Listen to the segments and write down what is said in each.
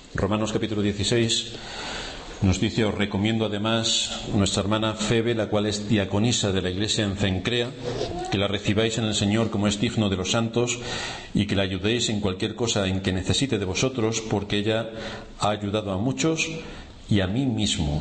Romanos capítulo 16 nos dice: os recomiendo además nuestra hermana Febe, la cual es diaconisa de la iglesia en Cencrea, que la recibáis en el Señor como es digno de los santos, y que la ayudéis en cualquier cosa en que necesite de vosotros, porque ella ha ayudado a muchos y a mí mismo.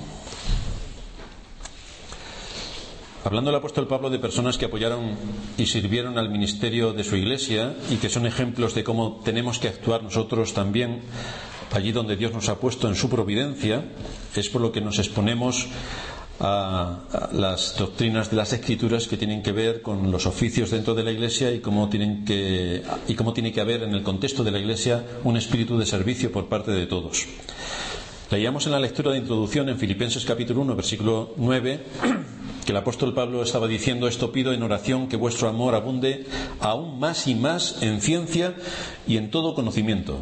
Hablando el apóstol Pablo de personas que apoyaron y sirvieron al ministerio de su iglesia y que son ejemplos de cómo tenemos que actuar nosotros también allí donde Dios nos ha puesto en su providencia, es por lo que nos exponemos a las doctrinas de las Escrituras que tienen que ver con los oficios dentro de la iglesia y cómo tiene que haber en el contexto de la iglesia un espíritu de servicio por parte de todos. Leíamos en la lectura de introducción en Filipenses capítulo 1 versículo 9 que el apóstol Pablo estaba diciendo: esto pido en oración, que vuestro amor abunde aún más y más en ciencia y en todo conocimiento.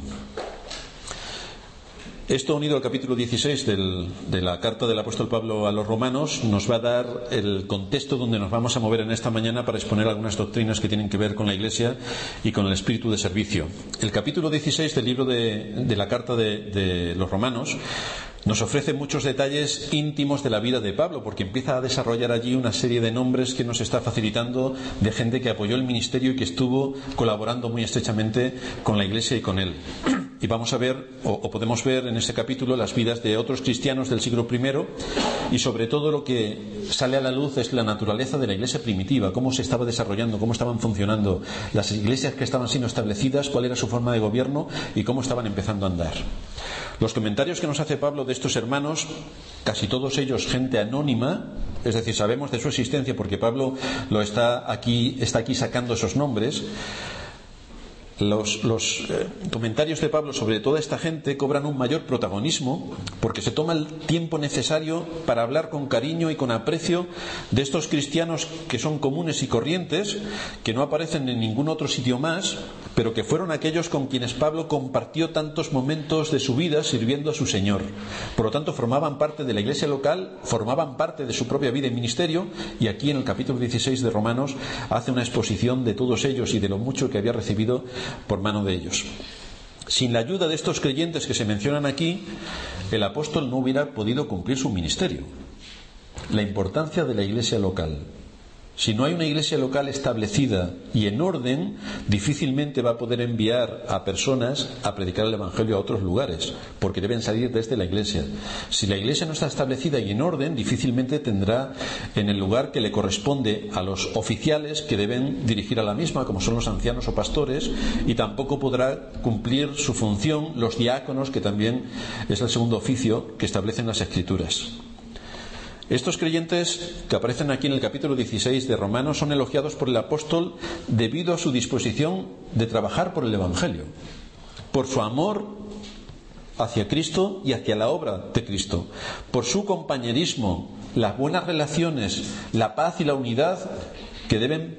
Esto, unido al capítulo 16 de la carta del apóstol Pablo a los romanos, nos va a dar el contexto donde nos vamos a mover en esta mañana para exponer algunas doctrinas que tienen que ver con la iglesia y con el espíritu de servicio. El capítulo 16 del libro de la carta de los romanos nos ofrece muchos detalles íntimos de la vida de Pablo, porque empieza a desarrollar allí una serie de nombres que nos está facilitando de gente que apoyó el ministerio y que estuvo colaborando muy estrechamente con la iglesia y con él. Y vamos a ver, o podemos ver en este capítulo, las vidas de otros cristianos del siglo I, y sobre todo lo que sale a la luz es la naturaleza de la iglesia primitiva, cómo se estaba desarrollando, cómo estaban funcionando las iglesias que estaban siendo establecidas, cuál era su forma de gobierno y cómo estaban empezando a andar. Los comentarios que nos hace Pablo de estos hermanos, casi todos ellos gente anónima, es decir, sabemos de su existencia porque Pablo está aquí sacando esos nombres. Los comentarios de Pablo sobre toda esta gente cobran un mayor protagonismo porque se toma el tiempo necesario para hablar con cariño y con aprecio de estos cristianos que son comunes y corrientes, que no aparecen en ningún otro sitio más, pero que fueron aquellos con quienes Pablo compartió tantos momentos de su vida sirviendo a su Señor. Por lo tanto, formaban parte de la iglesia local, formaban parte de su propia vida y ministerio, y aquí en el capítulo 16 de Romanos hace una exposición de todos ellos y de lo mucho que había recibido por mano de ellos. Sin la ayuda de estos creyentes que se mencionan aquí, el apóstol no hubiera podido cumplir su ministerio. La importancia de la iglesia local. Si no hay una iglesia local establecida y en orden, difícilmente va a poder enviar a personas a predicar el evangelio a otros lugares, porque deben salir desde la iglesia. Si la iglesia no está establecida y en orden, difícilmente tendrá en el lugar que le corresponde a los oficiales que deben dirigir a la misma, como son los ancianos o pastores, y tampoco podrá cumplir su función los diáconos, que también es el segundo oficio que establecen las Escrituras. Estos creyentes que aparecen aquí en el capítulo 16 de Romanos son elogiados por el apóstol debido a su disposición de trabajar por el evangelio, por su amor hacia Cristo y hacia la obra de Cristo, por su compañerismo, las buenas relaciones, la paz y la unidad que deben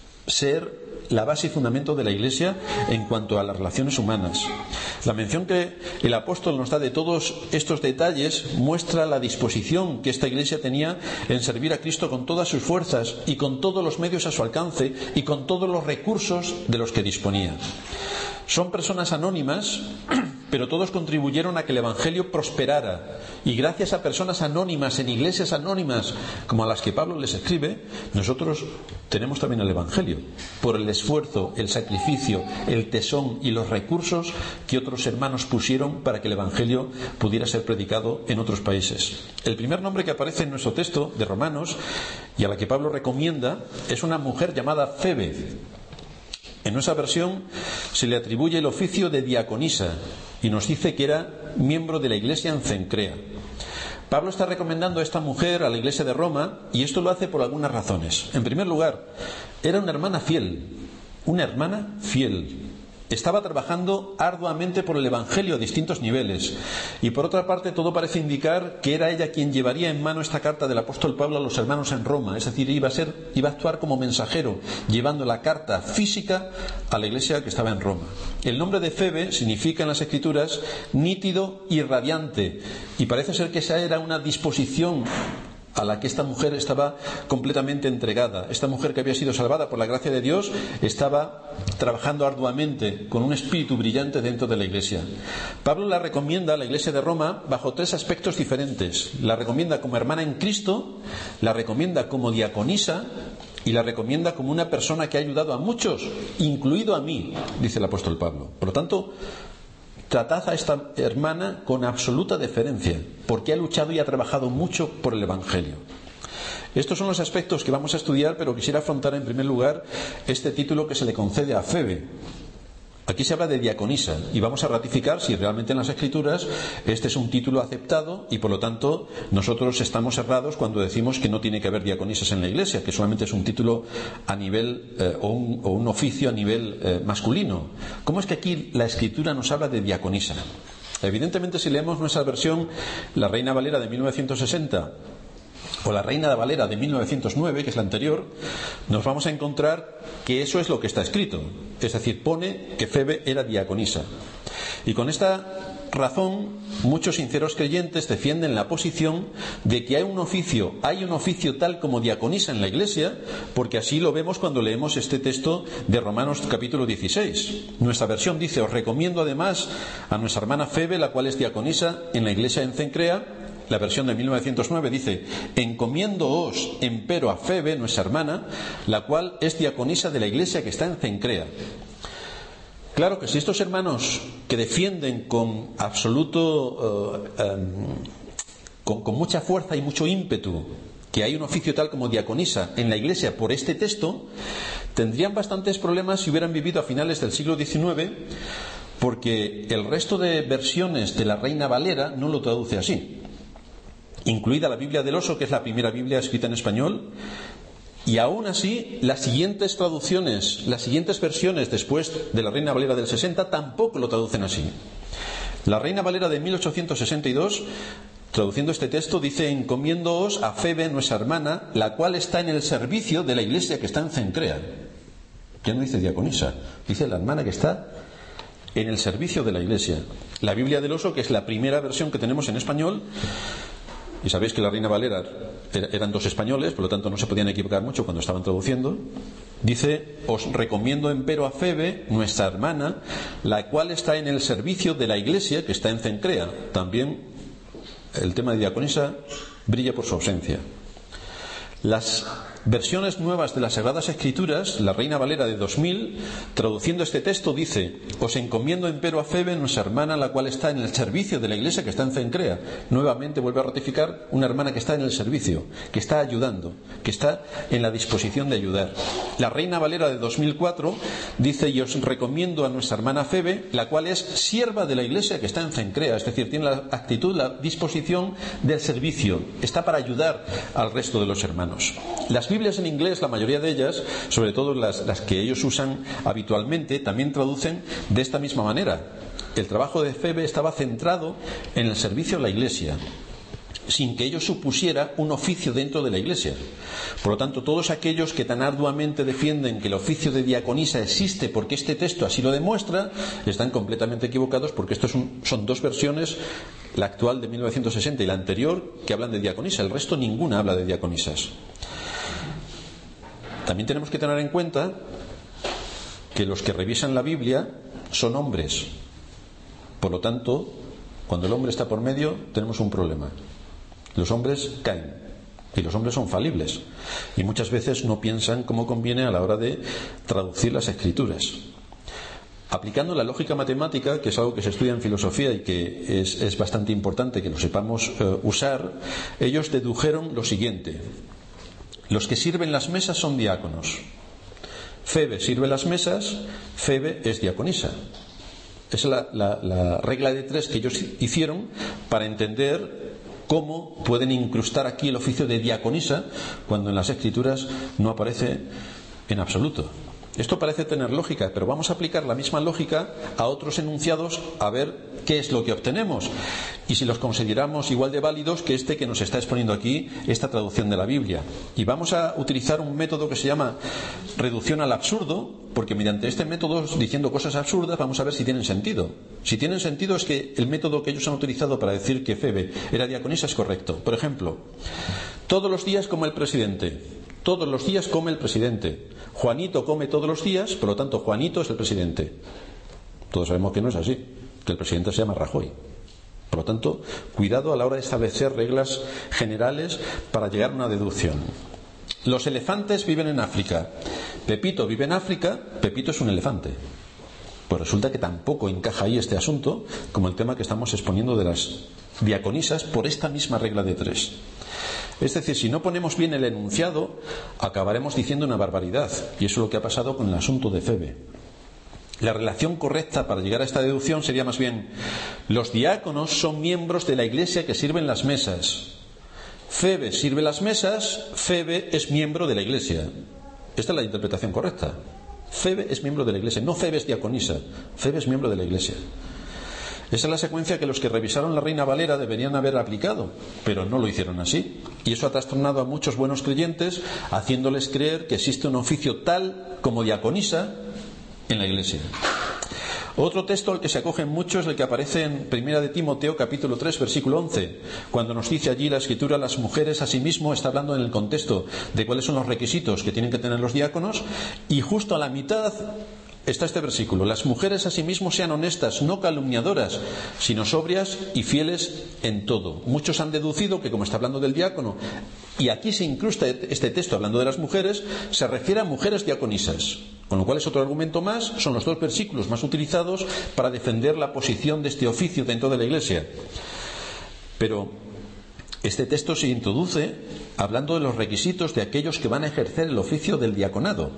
ser la base y fundamento de la iglesia en cuanto a las relaciones humanas. La mención que el apóstol nos da de todos estos detalles muestra la disposición que esta iglesia tenía en servir a Cristo con todas sus fuerzas y con todos los medios a su alcance y con todos los recursos de los que disponía. Son personas anónimas, pero todos contribuyeron a que el evangelio prosperara, y gracias a personas anónimas en iglesias anónimas como a las que Pablo les escribe, nosotros tenemos también el evangelio por el esfuerzo, el sacrificio, el tesón y los recursos que otros hermanos pusieron para que el evangelio pudiera ser predicado en otros países. El primer nombre que aparece en nuestro texto de Romanos y a la que Pablo recomienda es una mujer llamada Febe. En nuestra versión se le atribuye el oficio de diaconisa y nos dice que era miembro de la iglesia en Cencrea. Pablo está recomendando a esta mujer a la iglesia de Roma, y esto lo hace por algunas razones. En primer lugar, era una hermana fiel. Estaba trabajando arduamente por el evangelio a distintos niveles, y por otra parte todo parece indicar que era ella quien llevaría en mano esta carta del apóstol Pablo a los hermanos en Roma, es decir, iba a actuar como mensajero, llevando la carta física a la iglesia que estaba en Roma. El nombre de Febe significa en las Escrituras nítido y radiante, y parece ser que esa era una disposición a la que esta mujer estaba completamente entregada. Esta mujer que había sido salvada por la gracia de Dios estaba trabajando arduamente con un espíritu brillante dentro de la iglesia. Pablo la recomienda a la iglesia de Roma bajo 3 aspectos diferentes. La recomienda como hermana en Cristo, la recomienda como diaconisa y la recomienda como una persona que ha ayudado a muchos, incluido a mí, dice el apóstol Pablo. Por lo tanto, tratad a esta hermana con absoluta deferencia, porque ha luchado y ha trabajado mucho por el Evangelio. Estos son los aspectos que vamos a estudiar, pero quisiera afrontar en primer lugar este título que se le concede a Febe. Aquí se habla de diaconisa y vamos a ratificar si realmente en las Escrituras este es un título aceptado y por lo tanto nosotros estamos errados cuando decimos que no tiene que haber diaconisas en la Iglesia, que solamente es un título a nivel o un oficio a nivel masculino. ¿Cómo es que aquí la Escritura nos habla de diaconisa? Evidentemente, si leemos nuestra versión, la Reina Valera de 1960 o la Reina Valera de 1909, que es la anterior, nos vamos a encontrar que eso es lo que está escrito. Es decir, pone que Febe era diaconisa. Y con esta razón, muchos sinceros creyentes defienden la posición de que hay un oficio tal como diaconisa en la Iglesia, porque así lo vemos cuando leemos este texto de Romanos capítulo 16. Nuestra versión dice: os recomiendo además a nuestra hermana Febe, la cual es diaconisa en la iglesia en Cencrea. La versión de 1909 dice: encomiéndoos empero a Febe, nuestra hermana, la cual es diaconisa de la iglesia que está en Cencrea. Claro que si estos hermanos que defienden con absoluto, con mucha fuerza y mucho ímpetu que hay un oficio tal como diaconisa en la iglesia por este texto, tendrían bastantes problemas si hubieran vivido a finales del siglo XIX, porque el resto de versiones de la Reina Valera no lo traduce así, incluida la Biblia del Oso, que es la primera Biblia escrita en español. Y aún así, las siguientes traducciones, las siguientes versiones después de la Reina Valera del 60 tampoco lo traducen así. La Reina Valera de 1862, traduciendo este texto, dice: encomiéndoos a Febe, nuestra hermana, la cual está en el servicio de la iglesia que está en Cencrea. Ya no dice diaconisa, dice la hermana que está en el servicio de la iglesia. La Biblia del Oso, que es la primera versión que tenemos en español, y sabéis que la Reina Valera eran 2 españoles, por lo tanto no se podían equivocar mucho cuando estaban traduciendo, dice: os recomiendo empero a Febe, nuestra hermana, la cual está en el servicio de la iglesia que está en Cencrea. También el tema de diaconisa brilla por su ausencia. Las versiones nuevas de las Sagradas Escrituras, la Reina Valera de 2000, traduciendo este texto, dice: os encomiendo empero a Febe, nuestra hermana, la cual está en el servicio de la iglesia que está en Cencrea. Nuevamente vuelve a ratificar una hermana que está en el servicio, que está ayudando, que está en la disposición de ayudar. La Reina Valera de 2004 dice: y os recomiendo a nuestra hermana Febe, la cual es sierva de la iglesia que está en Cencrea. Es decir, tiene la actitud, la disposición del servicio, está para ayudar al resto de los hermanos. Las Biblias en inglés, la mayoría de ellas, sobre todo las que ellos usan habitualmente, también traducen de esta misma manera. El trabajo de Febe estaba centrado en el servicio a la iglesia, sin que ello supusiera un oficio dentro de la iglesia. Por lo tanto, todos aquellos que tan arduamente defienden que el oficio de diaconisa existe porque este texto así lo demuestra, están completamente equivocados, porque estos son 2 versiones, la actual de 1960 y la anterior, que hablan de diaconisa. El resto ninguna habla de diaconisas. También tenemos que tener en cuenta que los que revisan la Biblia son hombres. Por lo tanto, cuando el hombre está por medio, tenemos un problema. Los hombres caen y los hombres son falibles y muchas veces no piensan como conviene a la hora de traducir las Escrituras. Aplicando la lógica matemática, que es algo que se estudia en filosofía y que es bastante importante que lo sepamos usar, ellos dedujeron lo siguiente: los que sirven las mesas son diáconos. Febe sirve las mesas, Febe es diaconisa. Esa es la regla de 3 que ellos hicieron para entender cómo pueden incrustar aquí el oficio de diaconisa cuando en las Escrituras no aparece en absoluto. Esto parece tener lógica, pero vamos a aplicar la misma lógica a otros enunciados a ver qué es lo que obtenemos y si los consideramos igual de válidos que este que nos está exponiendo aquí esta traducción de la Biblia. Y vamos a utilizar un método que se llama reducción al absurdo, porque mediante este método, diciendo cosas absurdas, vamos a ver si tienen sentido. Si tienen sentido, es que el método que ellos han utilizado para decir que Febe era diaconisa es correcto. Por ejemplo, Todos los días come el presidente. Todos los días come el presidente. Juanito come todos los días, por lo tanto Juanito es el presidente. Todos sabemos que no es así, que el presidente se llama Rajoy. Por lo tanto, cuidado a la hora de establecer reglas generales para llegar a una deducción. Los elefantes viven en África. Pepito vive en África, Pepito es un elefante. Pues resulta que tampoco encaja ahí este asunto como el tema que estamos exponiendo de las diaconisas por esta misma regla de 3. Es decir, si no ponemos bien el enunciado, acabaremos diciendo una barbaridad. Y eso es lo que ha pasado con el asunto de Febe. La relación correcta para llegar a esta deducción sería más bien: los diáconos son miembros de la iglesia que sirven las mesas. Febe sirve las mesas, Febe es miembro de la iglesia. Esta es la interpretación correcta. Febe es miembro de la iglesia, no Febe es diaconisa, Febe es miembro de la iglesia. Esa es la secuencia que los que revisaron la Reina Valera deberían haber aplicado, pero no lo hicieron así. Y eso ha trastornado a muchos buenos creyentes, haciéndoles creer que existe un oficio tal como diaconisa en la iglesia. Otro texto al que se acogen muchos es el que aparece en 1 de Timoteo capítulo 3 versículo 11, cuando nos dice allí la escritura: las mujeres asimismo, está hablando en el contexto de cuáles son los requisitos que tienen que tener los diáconos, y justo a la mitad está este versículo: las mujeres asimismo sean honestas, no calumniadoras, sino sobrias y fieles en todo. Muchos han deducido que, como está hablando del diácono, y aquí se incrusta este texto hablando de las mujeres, se refiere a mujeres diaconisas. Con lo cual es otro argumento más, son los 2 versículos más utilizados para defender la posición de este oficio dentro de la iglesia. Pero este texto se introduce hablando de los requisitos de aquellos que van a ejercer el oficio del diaconado.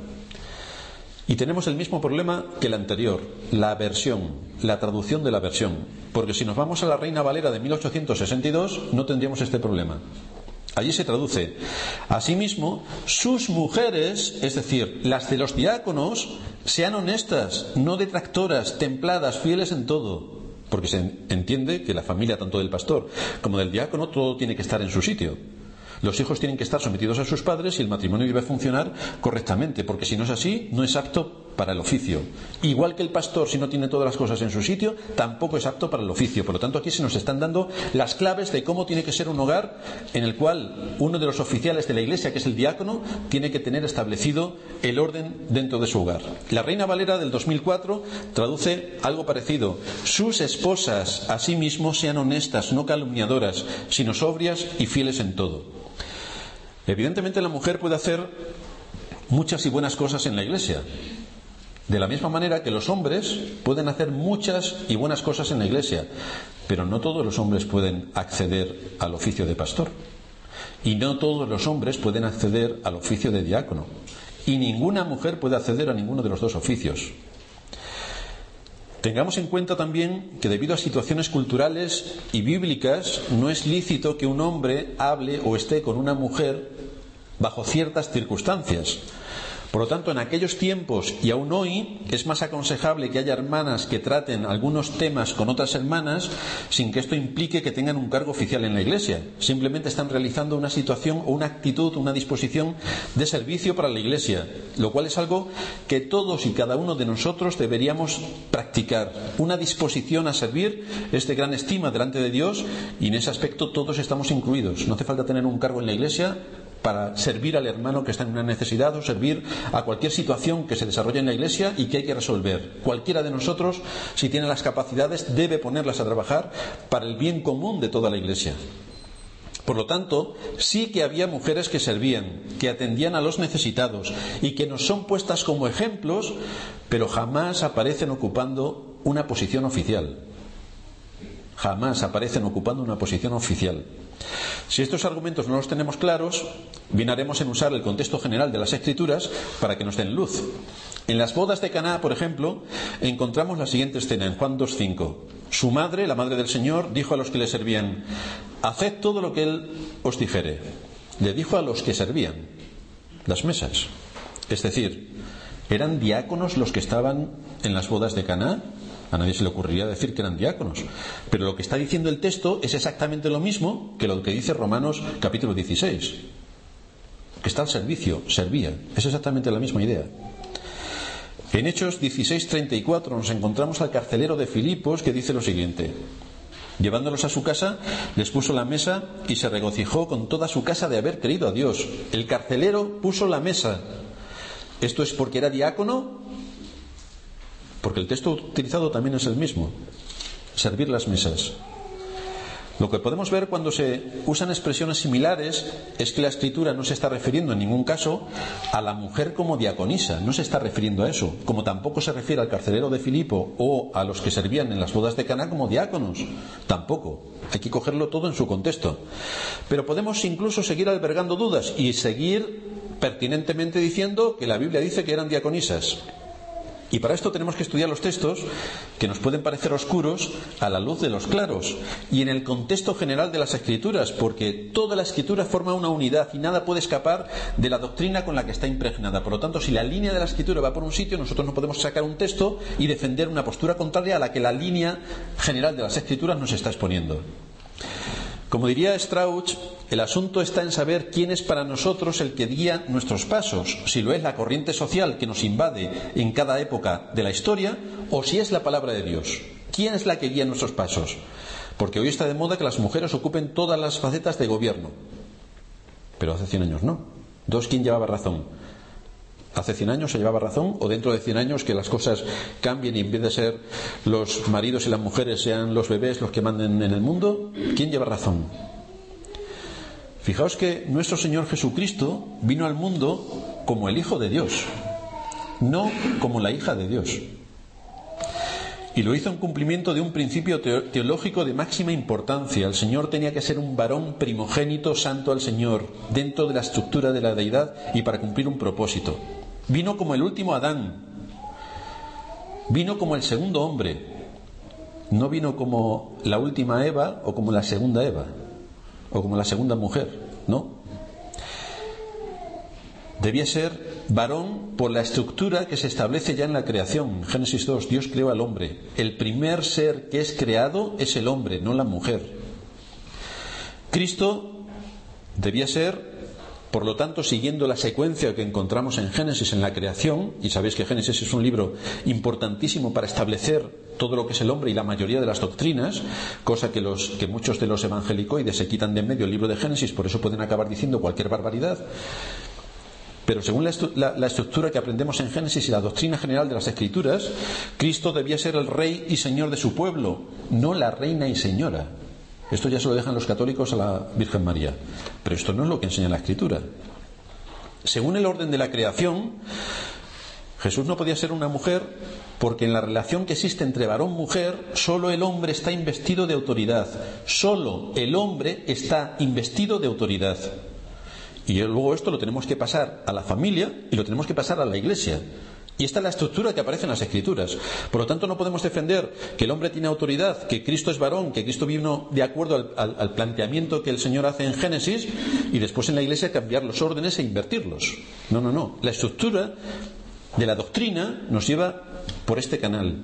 Y tenemos el mismo problema que el anterior, la aversión, la traducción de la aversión. Porque si nos vamos a la Reina Valera de 1862, no tendríamos este problema. Allí se traduce: asimismo, sus mujeres, es decir, las de los diáconos, sean honestas, no detractoras, templadas, fieles en todo. Porque se entiende que la familia, tanto del pastor como del diácono, todo tiene que estar en su sitio. Los hijos tienen que estar sometidos a sus padres y el matrimonio debe funcionar correctamente, porque si no es así, no es apto para el oficio. Igual que el pastor, si no tiene todas las cosas en su sitio, tampoco es apto para el oficio. Por lo tanto, aquí se nos están dando las claves de cómo tiene que ser un hogar en el cual uno de los oficiales de la iglesia, que es el diácono, tiene que tener establecido el orden dentro de su hogar. La Reina Valera del 2004 traduce algo parecido: sus esposas asimismo sean honestas, no calumniadoras, sino sobrias y fieles en todo. Evidentemente la mujer puede hacer muchas y buenas cosas en la iglesia, de la misma manera que los hombres pueden hacer muchas y buenas cosas en la iglesia, pero no todos los hombres pueden acceder al oficio de pastor, y no todos los hombres pueden acceder al oficio de diácono, y ninguna mujer puede acceder a ninguno de los 2 oficios. Tengamos en cuenta también que, debido a situaciones culturales y bíblicas, no es lícito que un hombre hable o esté con una mujer bajo ciertas circunstancias. Por lo tanto, en aquellos tiempos y aún hoy, es más aconsejable que haya hermanas que traten algunos temas con otras hermanas sin que esto implique que tengan un cargo oficial en la iglesia. Simplemente están realizando una situación o una actitud, una disposición de servicio para la iglesia, lo cual es algo que todos y cada uno de nosotros deberíamos practicar. Una disposición a servir es de gran estima delante de Dios, y en ese aspecto todos estamos incluidos. No hace falta tener un cargo en la iglesia para servir al hermano que está en una necesidad, o servir a cualquier situación que se desarrolle en la iglesia y que hay que resolver. Cualquiera de nosotros, si tiene las capacidades, debe ponerlas a trabajar para el bien común de toda la iglesia. Por lo tanto, sí que había mujeres que servían, que atendían a los necesitados y que nos son puestas como ejemplos, pero jamás aparecen ocupando una posición oficial. Jamás aparecen ocupando una posición oficial. Si estos argumentos no los tenemos claros, bien haremos en usar el contexto general de las Escrituras para que nos den luz. En las bodas de Caná, por ejemplo, encontramos la siguiente escena en Juan 2:5. Su madre, la madre del Señor, dijo a los que le servían: haced todo lo que Él os dijere. Le dijo a los que servían las mesas. Es decir, ¿eran diáconos los que estaban en las bodas de Caná? A nadie se le ocurriría decir que eran diáconos. Pero lo que está diciendo el texto es exactamente lo mismo que lo que dice Romanos capítulo 16. Que está al servicio, servía. Es exactamente la misma idea. En Hechos 16:34 nos encontramos al carcelero de Filipos, que dice lo siguiente: Llevándolos a su casa, les puso la mesa y se regocijó con toda su casa de haber creído a Dios. El carcelero puso la mesa. ¿Esto es porque era diácono? Porque el texto utilizado también es el mismo. Servir las mesas. Lo que podemos ver cuando se usan expresiones similares es que la Escritura no se está refiriendo en ningún caso a la mujer como diaconisa, no se está refiriendo a eso, como tampoco se refiere al carcelero de Filipo o a los que servían en las bodas de Caná como diáconos, tampoco. Hay que cogerlo todo en su contexto. Pero podemos incluso seguir albergando dudas y seguir pertinentemente diciendo que la Biblia dice que eran diaconisas. Y para esto tenemos que estudiar los textos que nos pueden parecer oscuros a la luz de los claros y en el contexto general de las Escrituras, porque toda la Escritura forma una unidad y nada puede escapar de la doctrina con la que está impregnada. Por lo tanto, si la línea de la Escritura va por un sitio, nosotros no podemos sacar un texto y defender una postura contraria a la que la línea general de las Escrituras nos está exponiendo. Como diría Strauch, el asunto está en saber quién es para nosotros el que guía nuestros pasos, si lo es la corriente social que nos invade en cada época de la historia o si es la palabra de Dios. ¿Quién es la que guía nuestros pasos? Porque hoy está de moda que las mujeres ocupen todas las facetas de gobierno. Pero hace 100 años no. ¿Quién llevaba razón? ¿Hace 100 años se llevaba razón? ¿O dentro de 100 años que las cosas cambien y en vez de ser los maridos y las mujeres sean los bebés los que manden en el mundo? ¿Quién lleva razón? Fijaos que nuestro Señor Jesucristo vino al mundo como el Hijo de Dios, no como la hija de Dios. Y lo hizo en cumplimiento de un principio teológico de máxima importancia. El Señor tenía que ser un varón primogénito santo al Señor, dentro de la estructura de la deidad y para cumplir un propósito. Vino como el último Adán. Vino como el segundo hombre. No vino como la última Eva o como la segunda Eva o como la segunda mujer, no. Debía ser varón por la estructura que se establece ya en la creación. En Génesis 2, Dios creó al hombre. El primer ser que es creado es el hombre, no la mujer. Cristo debía ser, por lo tanto, siguiendo la secuencia que encontramos en Génesis en la creación, y sabéis que Génesis es un libro importantísimo para establecer todo lo que es el hombre y la mayoría de las doctrinas, cosa que muchos de los evangelicoides se quitan de en medio el libro de Génesis, por eso pueden acabar diciendo cualquier barbaridad. Pero según la estructura que aprendemos en Génesis y la doctrina general de las Escrituras, Cristo debía ser el rey y señor de su pueblo, no la reina y señora. Esto ya se lo dejan los católicos a la Virgen María, pero esto no es lo que enseña la Escritura. Según el orden de la creación, Jesús no podía ser una mujer porque en la relación que existe entre varón y mujer, solo el hombre está investido de autoridad. Solo el hombre está investido de autoridad. Y luego esto lo tenemos que pasar a la familia y lo tenemos que pasar a la Iglesia. Y esta es la estructura que aparece en las Escrituras. Por lo tanto, no podemos defender que el hombre tiene autoridad, que Cristo es varón, que Cristo vino de acuerdo al planteamiento que el Señor hace en Génesis y después en la Iglesia cambiar los órdenes e invertirlos. No. La estructura de la doctrina nos lleva por este canal.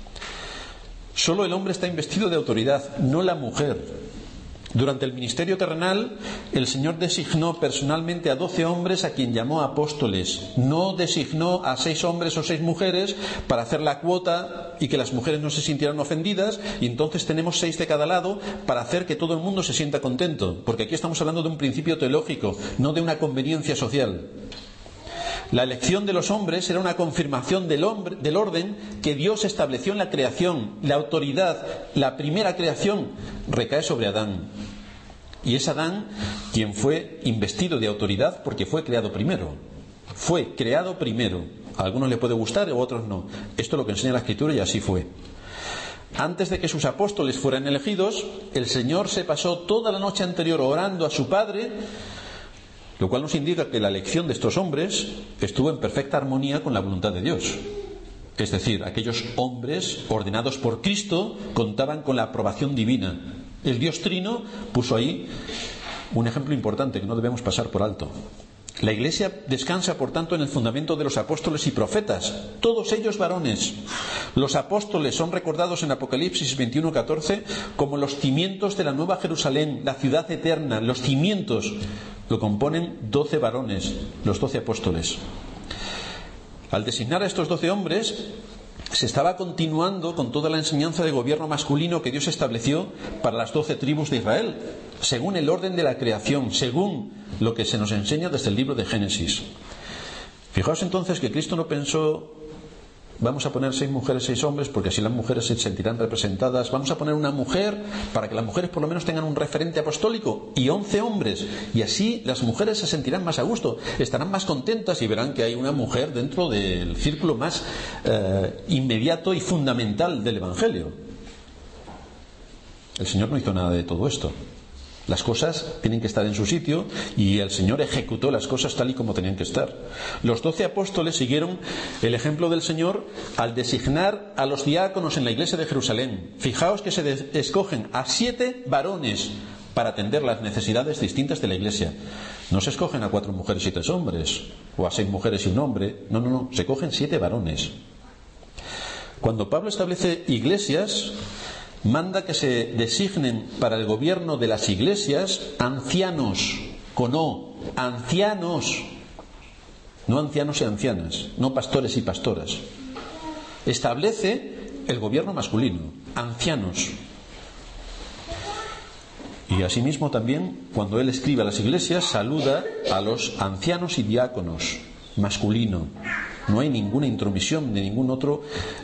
Solo el hombre está investido de autoridad, no la mujer. Durante el ministerio terrenal, el Señor designó personalmente a 12 hombres a quien llamó apóstoles. No designó a 6 hombres o 6 mujeres para hacer la cuota y que las mujeres no se sintieran ofendidas, y entonces tenemos 6 de cada lado para hacer que todo el mundo se sienta contento. Porque aquí estamos hablando de un principio teológico, no de una conveniencia social. La elección de los hombres era una confirmación del orden que Dios estableció en la creación. La autoridad, la primera creación, recae sobre Adán. Y es Adán quien fue investido de autoridad porque fue creado primero. Fue creado primero. A algunos le puede gustar, a otros no. Esto es lo que enseña la Escritura y así fue. Antes de que sus apóstoles fueran elegidos, el Señor se pasó toda la noche anterior orando a su Padre, lo cual nos indica que la elección de estos hombres estuvo en perfecta armonía con la voluntad de Dios. Es decir, aquellos hombres ordenados por Cristo contaban con la aprobación divina. El Dios Trino puso ahí un ejemplo importante que no debemos pasar por alto. La Iglesia descansa, por tanto, en el fundamento de los apóstoles y profetas, todos ellos varones. Los apóstoles son recordados en Apocalipsis 21:14 como los cimientos de la Nueva Jerusalén, la ciudad eterna. Los cimientos lo componen 12 varones, los 12 apóstoles. Al designar a estos 12 hombres, se estaba continuando con toda la enseñanza de gobierno masculino que Dios estableció para las 12 tribus de Israel, según el orden de la creación, según lo que se nos enseña desde el libro de Génesis. Fijaos entonces que Cristo no pensó: vamos a poner 6 mujeres, 6 hombres, porque así las mujeres se sentirán representadas. Vamos a poner una mujer para que las mujeres por lo menos tengan un referente apostólico, y 11 hombres, y así las mujeres se sentirán más a gusto, estarán más contentas y verán que hay una mujer dentro del círculo más inmediato y fundamental del Evangelio. El Señor no hizo nada de todo esto. Las cosas tienen que estar en su sitio, y el Señor ejecutó las cosas tal y como tenían que estar. Los 12 apóstoles siguieron el ejemplo del Señor al designar a los diáconos en la iglesia de Jerusalén. Fijaos que se escogen a 7 varones para atender las necesidades distintas de la iglesia. No se escogen a 4 mujeres y 3 hombres, o a 6 mujeres y un hombre. No, se cogen 7 varones. Cuando Pablo establece iglesias, manda que se designen para el gobierno de las iglesias ancianos, con O, ancianos, no ancianos y ancianas, no pastores y pastoras. Establece el gobierno masculino, ancianos. Y asimismo también, cuando él escribe a las iglesias, saluda a los ancianos y diáconos, masculino. No hay ninguna intromisión de ningún otro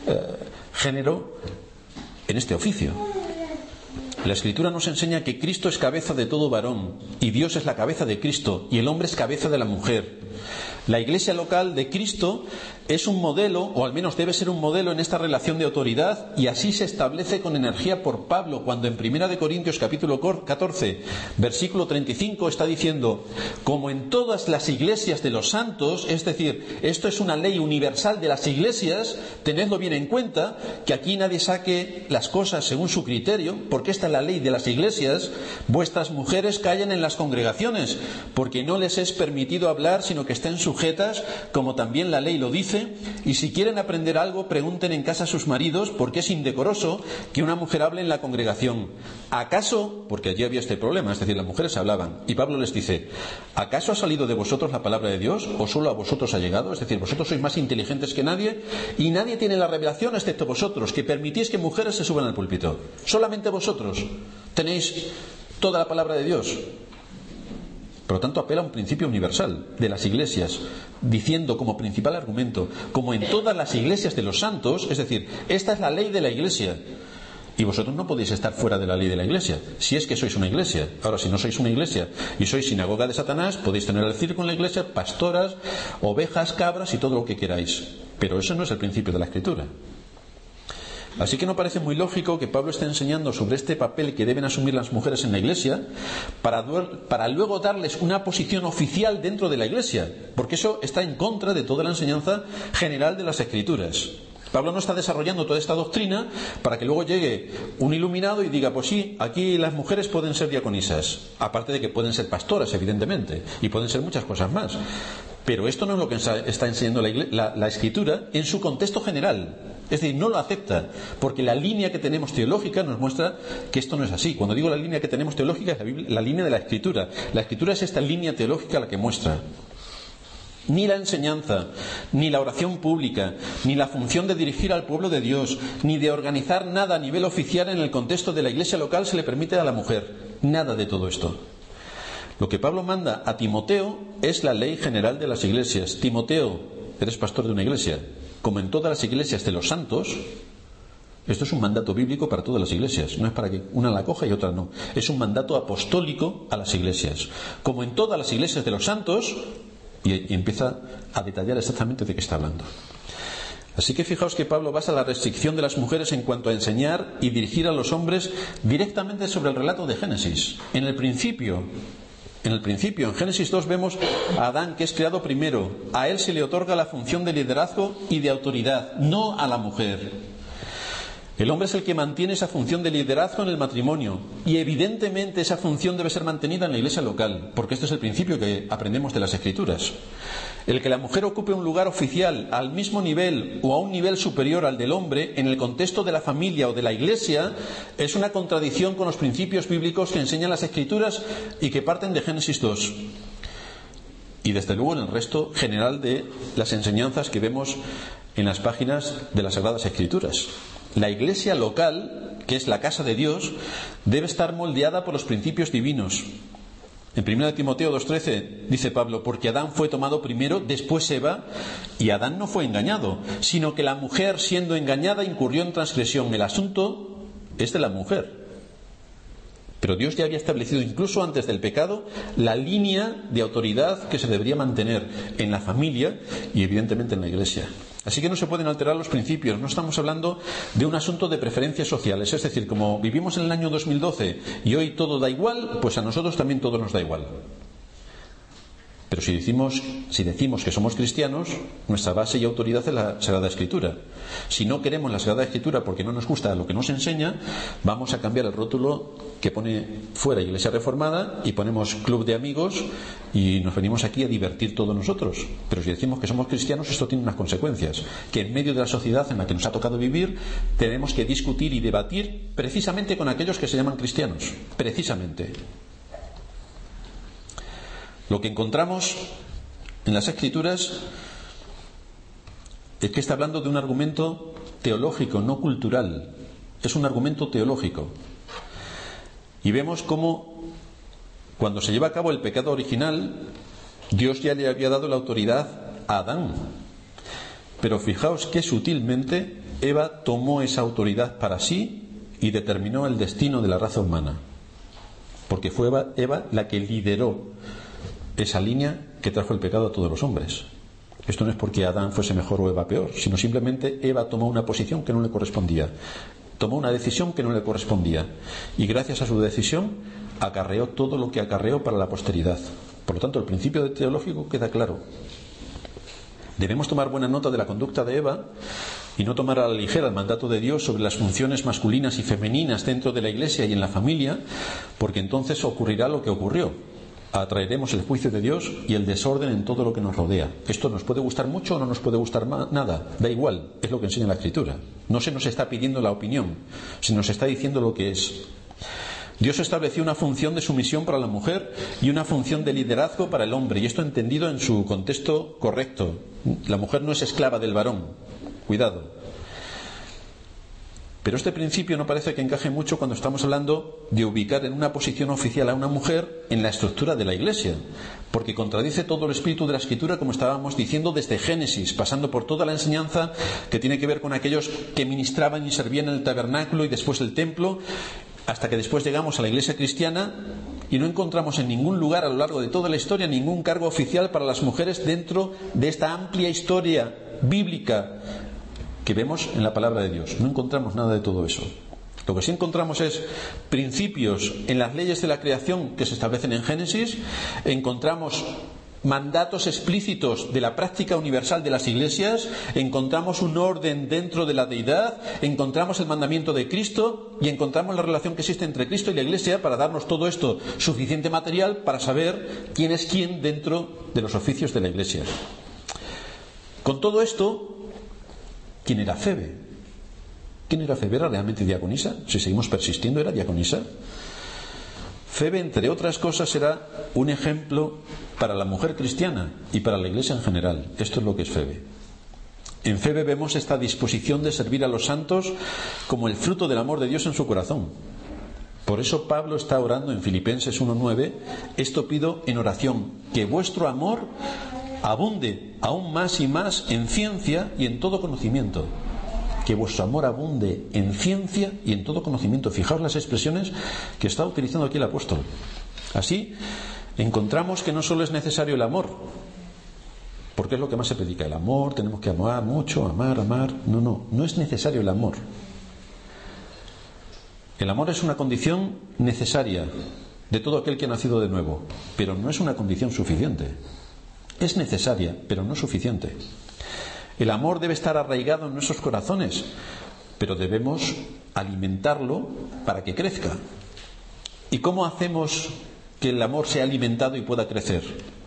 género en este oficio. La Escritura nos enseña que Cristo es cabeza de todo varón, y Dios es la cabeza de Cristo, y el hombre es cabeza de la mujer. La iglesia local de Cristo es un modelo, o al menos debe ser un modelo en esta relación de autoridad, y así se establece con energía por Pablo, cuando en 1 Corintios capítulo 14, versículo 35 está diciendo: como en todas las iglesias de los santos, es decir, esto es una ley universal de las iglesias, tenedlo bien en cuenta, que aquí nadie saque las cosas según su criterio, porque esta es la ley de las iglesias. Vuestras mujeres callen en las congregaciones, porque no les es permitido hablar, sino que estén sujetas, como también la ley lo dice. Y si quieren aprender algo, pregunten en casa a sus maridos, porque es indecoroso que una mujer hable en la congregación. ¿Acaso? Porque allí había este problema, es decir, las mujeres hablaban, y Pablo les dice: ¿acaso ha salido de vosotros la palabra de Dios, o solo a vosotros ha llegado? Es decir, vosotros sois más inteligentes que nadie, y nadie tiene la revelación excepto vosotros, que permitís que mujeres se suban al púlpito. Solamente vosotros tenéis toda la palabra de Dios. Por lo tanto, apela a un principio universal de las iglesias, diciendo como principal argumento: como en todas las iglesias de los santos, es decir, esta es la ley de la iglesia, y vosotros no podéis estar fuera de la ley de la iglesia, si es que sois una iglesia. Ahora, si no sois una iglesia y sois sinagoga de Satanás, podéis tener el circo en la iglesia, pastoras, ovejas, cabras y todo lo que queráis, pero eso no es el principio de la Escritura. Así que no parece muy lógico que Pablo esté enseñando sobre este papel que deben asumir las mujeres en la iglesia para luego darles una posición oficial dentro de la iglesia, porque eso está en contra de toda la enseñanza general de las Escrituras. Pablo no está desarrollando toda esta doctrina para que luego llegue un iluminado y diga: pues sí, aquí las mujeres pueden ser diaconisas, aparte de que pueden ser pastoras, evidentemente, y pueden ser muchas cosas más. Pero esto no es lo que está enseñando la Escritura en su contexto general. Es decir, no lo acepta, porque la línea que tenemos teológica nos muestra que esto no es así. Cuando digo la línea que tenemos teológica, es la línea de la Escritura. La Escritura es esta línea teológica la que muestra. Ni la enseñanza, ni la oración pública, ni la función de dirigir al pueblo de Dios, ni de organizar nada a nivel oficial en el contexto de la iglesia local se le permite a la mujer. Nada de todo esto. Lo que Pablo manda a Timoteo es la ley general de las iglesias. Timoteo, eres pastor de una iglesia. Como en todas las iglesias de los santos, esto es un mandato bíblico para todas las iglesias. No es para que una la coja y otra no. Es un mandato apostólico a las iglesias. Como en todas las iglesias de los santos, y empieza a detallar exactamente de qué está hablando. Así que fijaos que Pablo basa la restricción de las mujeres en cuanto a enseñar y dirigir a los hombres directamente sobre el relato de Génesis. En el principio, en Génesis 2 vemos a Adán, que es creado primero. A él se le otorga la función de liderazgo y de autoridad, no a la mujer. El hombre es el que mantiene esa función de liderazgo en el matrimonio, y evidentemente esa función debe ser mantenida en la iglesia local, porque este es el principio que aprendemos de las Escrituras. El que la mujer ocupe un lugar oficial al mismo nivel o a un nivel superior al del hombre en el contexto de la familia o de la iglesia es una contradicción con los principios bíblicos que enseñan las Escrituras y que parten de Génesis 2. Y desde luego en el resto general de las enseñanzas que vemos en las páginas de las Sagradas Escrituras. La iglesia local, que es la casa de Dios, debe estar moldeada por los principios divinos. En 1 Timoteo 2:13 dice Pablo: porque Adán fue tomado primero, después Eva, y Adán no fue engañado, sino que la mujer, siendo engañada, incurrió en transgresión. El asunto es de la mujer. Pero Dios ya había establecido, incluso antes del pecado, la línea de autoridad que se debería mantener en la familia y evidentemente en la iglesia. Así que no se pueden alterar los principios. No estamos hablando de un asunto de preferencias sociales. Es decir, como vivimos en el año 2012 y hoy todo da igual, pues a nosotros también todo nos da igual. Pero si decimos que somos cristianos, nuestra base y autoridad es la Sagrada Escritura. Si no queremos la Sagrada Escritura porque no nos gusta lo que nos enseña, vamos a cambiar el rótulo que pone fuera Iglesia Reformada y ponemos Club de Amigos y nos venimos aquí a divertir todos nosotros. Pero si decimos que somos cristianos, esto tiene unas consecuencias, que en medio de la sociedad en la que nos ha tocado vivir tenemos que discutir y debatir precisamente con aquellos que se llaman cristianos. Precisamente. Lo que encontramos en las Escrituras es que está hablando de un argumento teológico, no cultural. Es un argumento teológico. Y vemos cómo, cuando se lleva a cabo el pecado original, Dios ya le había dado la autoridad a Adán. Pero fijaos que sutilmente Eva tomó esa autoridad para sí y determinó el destino de la raza humana. Porque fue Eva la que lideró esa línea que trajo el pecado a todos los hombres. Esto no es porque Adán fuese mejor o Eva peor, sino simplemente Eva tomó una posición que no le correspondía, tomó una decisión que no le correspondía, y gracias a su decisión acarreó todo lo que acarreó para la posteridad. Por lo tanto, el principio teológico queda claro. Debemos tomar buena nota de la conducta de Eva y no tomar a la ligera el mandato de Dios sobre las funciones masculinas y femeninas dentro de la iglesia y en la familia, porque entonces ocurrirá lo que ocurrió. Atraeremos el juicio de Dios y el desorden en todo lo que nos rodea. Esto nos puede gustar mucho o no nos puede gustar nada, da igual, es lo que enseña la Escritura. No se nos está pidiendo la opinión, se nos está diciendo lo que es. Dios estableció una función de sumisión para la mujer y una función de liderazgo para el hombre, y esto entendido en su contexto correcto. La mujer no es esclava del varón, cuidado. Pero este principio no parece que encaje mucho cuando estamos hablando de ubicar en una posición oficial a una mujer en la estructura de la Iglesia, porque contradice todo el espíritu de la Escritura, como estábamos diciendo, desde Génesis, pasando por toda la enseñanza que tiene que ver con aquellos que ministraban y servían en el tabernáculo y después el templo, hasta que después llegamos a la Iglesia cristiana y no encontramos en ningún lugar a lo largo de toda la historia ningún cargo oficial para las mujeres dentro de esta amplia historia bíblica que vemos en la palabra de Dios. No encontramos nada de todo eso. Lo que sí encontramos es principios en las leyes de la creación que se establecen en Génesis. Encontramos mandatos explícitos de la práctica universal de las iglesias. Encontramos un orden dentro de la deidad. Encontramos el mandamiento de Cristo y encontramos la relación que existe entre Cristo y la iglesia para darnos todo esto suficiente material para saber quién es quién dentro de los oficios de la iglesia. Con todo esto, ¿quién era Febe? ¿Quién era Febe? ¿Era realmente diaconisa? Si seguimos persistiendo, ¿era diaconisa? Febe, entre otras cosas, era un ejemplo para la mujer cristiana y para la iglesia en general. Esto es lo que es Febe. En Febe vemos esta disposición de servir a los santos como el fruto del amor de Dios en su corazón. Por eso Pablo está orando en Filipenses 1:9: esto pido en oración, que vuestro amor abunde aún más y más en ciencia y en todo conocimiento. Que vuestro amor abunde en ciencia y en todo conocimiento. Fijaos las expresiones que está utilizando aquí el apóstol. Así encontramos que no solo es necesario el amor, porque es lo que más se predica, el amor, tenemos que amar mucho, amar. No es necesario el amor. El amor es una condición necesaria de todo aquel que ha nacido de nuevo, pero no es una condición suficiente. Es necesaria, pero no suficiente. El amor debe estar arraigado en nuestros corazones, pero debemos alimentarlo para que crezca. ¿Y cómo hacemos que el amor sea alimentado y pueda crecer?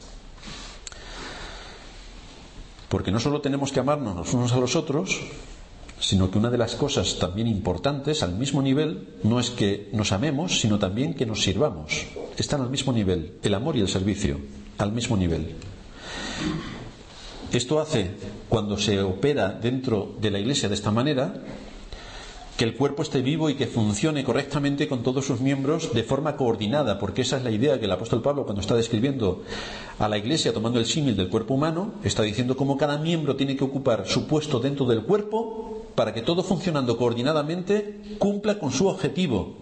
Porque no solo tenemos que amarnos los unos a los otros, sino que una de las cosas también importantes al mismo nivel no es que nos amemos, sino también que nos sirvamos. Están al mismo nivel, el amor y el servicio, al mismo nivel. Esto hace, cuando se opera dentro de la Iglesia de esta manera, que el cuerpo esté vivo y que funcione correctamente con todos sus miembros de forma coordinada, porque esa es la idea que el apóstol Pablo, cuando está describiendo a la Iglesia tomando el símil del cuerpo humano, está diciendo cómo cada miembro tiene que ocupar su puesto dentro del cuerpo para que todo, funcionando coordinadamente, cumpla con su objetivo.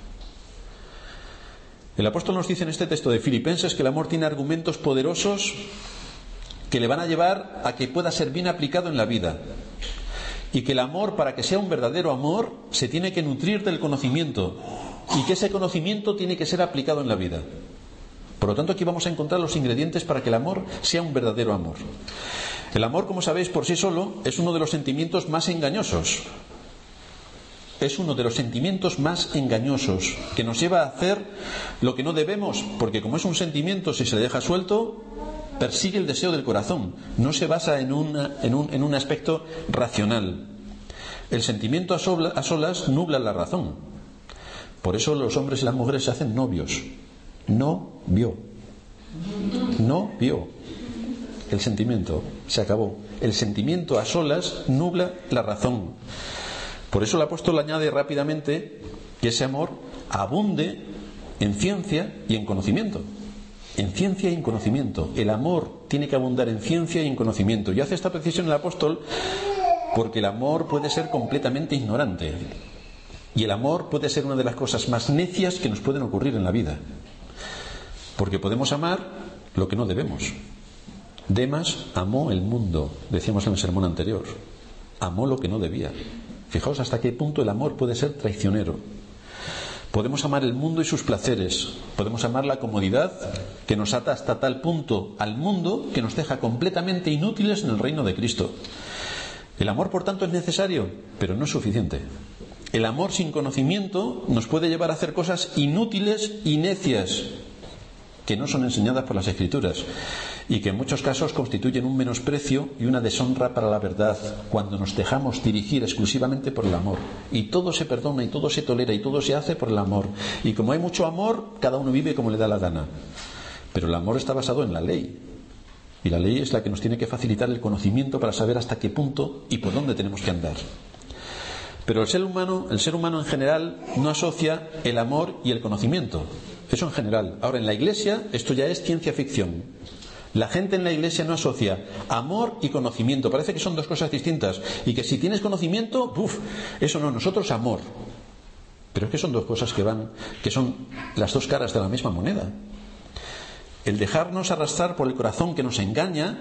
El apóstol nos dice en este texto de Filipenses que el amor tiene argumentos poderosos que le van a llevar a que pueda ser bien aplicado en la vida. Y que el amor, para que sea un verdadero amor, se tiene que nutrir del conocimiento. Y que ese conocimiento tiene que ser aplicado en la vida. Por lo tanto, aquí vamos a encontrar los ingredientes para que el amor sea un verdadero amor. El amor, como sabéis, por sí solo, es uno de los sentimientos más engañosos. Es uno de los sentimientos más engañosos, que nos lleva a hacer lo que no debemos, porque como es un sentimiento, si se le deja suelto, persigue el deseo del corazón, no se basa en un aspecto racional. El sentimiento a solas nubla la razón. Por eso los hombres y las mujeres se hacen novios. No vio. El sentimiento se acabó. El sentimiento a solas nubla la razón. Por eso el apóstol añade rápidamente que ese amor abunde en ciencia y en conocimiento. En ciencia y en conocimiento. El amor tiene que abundar en ciencia y en conocimiento. Y hace esta precisión el apóstol porque el amor puede ser completamente ignorante. Y el amor puede ser una de las cosas más necias que nos pueden ocurrir en la vida. Porque podemos amar lo que no debemos. Demas amó el mundo, decíamos en el sermón anterior. Amó lo que no debía. Fijaos hasta qué punto el amor puede ser traicionero. Podemos amar el mundo y sus placeres. Podemos amar la comodidad que nos ata hasta tal punto al mundo que nos deja completamente inútiles en el reino de Cristo. El amor, por tanto, es necesario, pero no es suficiente. El amor sin conocimiento nos puede llevar a hacer cosas inútiles y necias que no son enseñadas por las Escrituras y que en muchos casos constituyen un menosprecio y una deshonra para la verdad cuando nos dejamos dirigir exclusivamente por el amor. Y todo se perdona y todo se tolera y todo se hace por el amor. Y como hay mucho amor, cada uno vive como le da la gana. Pero el amor está basado en la ley. Y la ley es la que nos tiene que facilitar el conocimiento para saber hasta qué punto y por dónde tenemos que andar. Pero el ser humano en general no asocia el amor y el conocimiento. Eso en general. Ahora, en la Iglesia esto ya es ciencia ficción. La gente en la Iglesia no asocia amor y conocimiento. Parece que son dos cosas distintas. Y que si tienes conocimiento, eso no, nosotros amor. Pero es que son dos cosas que son las dos caras de la misma moneda. El dejarnos arrastrar por el corazón que nos engaña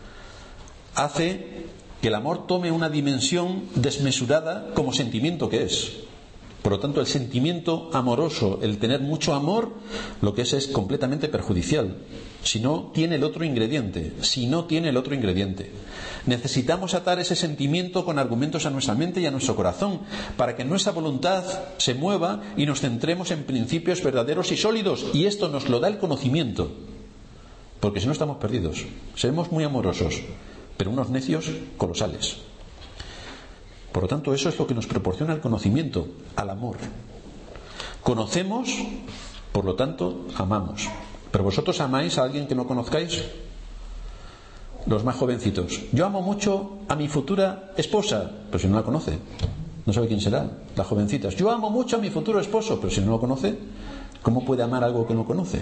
hace que el amor tome una dimensión desmesurada como sentimiento que es. Por lo tanto, el sentimiento amoroso, el tener mucho amor, lo que es completamente perjudicial. Si no tiene el otro ingrediente. Necesitamos atar ese sentimiento con argumentos a nuestra mente y a nuestro corazón, para que nuestra voluntad se mueva y nos centremos en principios verdaderos y sólidos. Y esto nos lo da el conocimiento. Porque si no estamos perdidos. Seremos muy amorosos, pero unos necios colosales. Por lo tanto, eso es lo que nos proporciona el conocimiento, al amor. Conocemos, por lo tanto, amamos. ¿Pero vosotros amáis a alguien que no conozcáis? Los más jovencitos. Yo amo mucho a mi futura esposa, pero si no la conoce, no sabe quién será. Las jovencitas. Yo amo mucho a mi futuro esposo, pero si no lo conoce, ¿cómo puede amar algo que no conoce?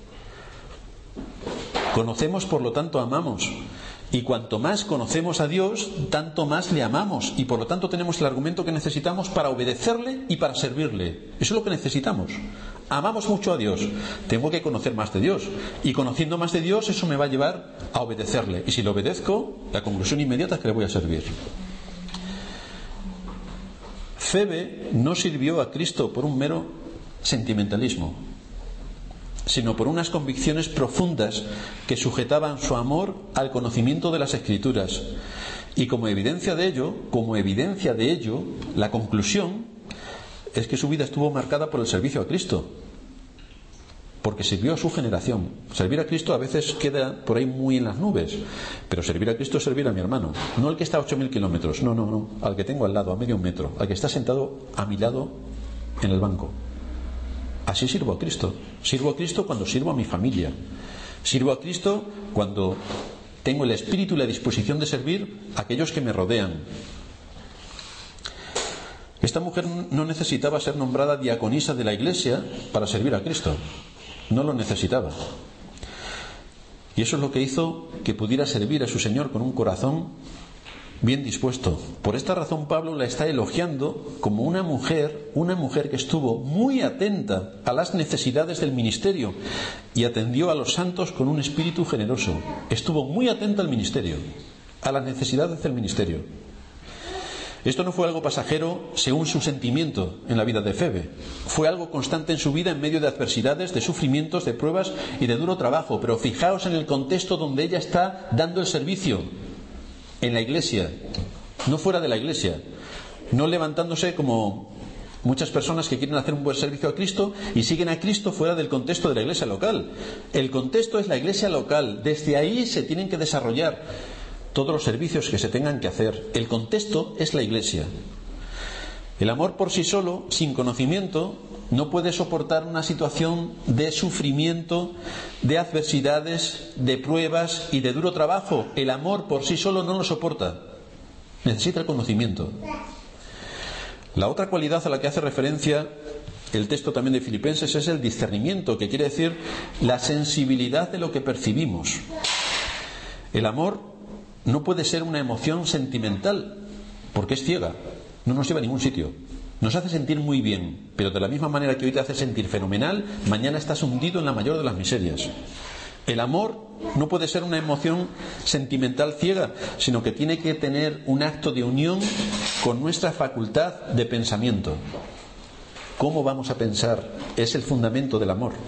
Conocemos, por lo tanto, amamos. Y cuanto más conocemos a Dios, tanto más le amamos. Y por lo tanto tenemos el argumento que necesitamos para obedecerle y para servirle. Eso es lo que necesitamos. Amamos mucho a Dios. Tengo que conocer más de Dios. Y conociendo más de Dios, eso me va a llevar a obedecerle. Y si le obedezco, la conclusión inmediata es que le voy a servir. Febe no sirvió a Cristo por un mero sentimentalismo, sino por unas convicciones profundas que sujetaban su amor al conocimiento de las Escrituras. Y como evidencia de ello, la conclusión es que su vida estuvo marcada por el servicio a Cristo, porque sirvió a su generación. Servir a Cristo a veces queda por ahí muy en las nubes, pero servir a Cristo es servir a mi hermano, no al que está a 8.000 kilómetros, no, al que tengo al lado, a medio metro, al que está sentado a mi lado en el banco. Así sirvo a Cristo. Sirvo a Cristo cuando sirvo a mi familia. Sirvo a Cristo cuando tengo el espíritu y la disposición de servir a aquellos que me rodean. Esta mujer no necesitaba ser nombrada diaconisa de la Iglesia para servir a Cristo. No lo necesitaba. Y eso es lo que hizo que pudiera servir a su Señor con un corazón bien dispuesto. Por esta razón Pablo la está elogiando como una mujer que estuvo muy atenta a las necesidades del ministerio y atendió a los santos con un espíritu generoso. Estuvo muy atenta al ministerio, a las necesidades del ministerio. Esto no fue algo pasajero según su sentimiento en la vida de Febe. Fue algo constante en su vida en medio de adversidades, de sufrimientos, de pruebas y de duro trabajo. Pero fijaos en el contexto donde ella está dando el servicio. En la iglesia, no fuera de la iglesia. No levantándose como muchas personas que quieren hacer un buen servicio a Cristo y siguen a Cristo fuera del contexto de la iglesia local. El contexto es la iglesia local. Desde ahí se tienen que desarrollar todos los servicios que se tengan que hacer. El contexto es la iglesia. El amor por sí solo, sin conocimiento, no puede soportar una situación de sufrimiento, de adversidades, de pruebas y de duro trabajo. El amor por sí solo no lo soporta. Necesita el conocimiento. La otra cualidad a la que hace referencia el texto también de Filipenses es el discernimiento, que quiere decir la sensibilidad de lo que percibimos. El amor no puede ser una emoción sentimental, porque es ciega, no nos lleva a ningún sitio. Nos hace sentir muy bien, pero de la misma manera que hoy te hace sentir fenomenal, mañana estás hundido en la mayor de las miserias. El amor no puede ser una emoción sentimental ciega, sino que tiene que tener un acto de unión con nuestra facultad de pensamiento. ¿Cómo vamos a pensar? Es el fundamento del amor.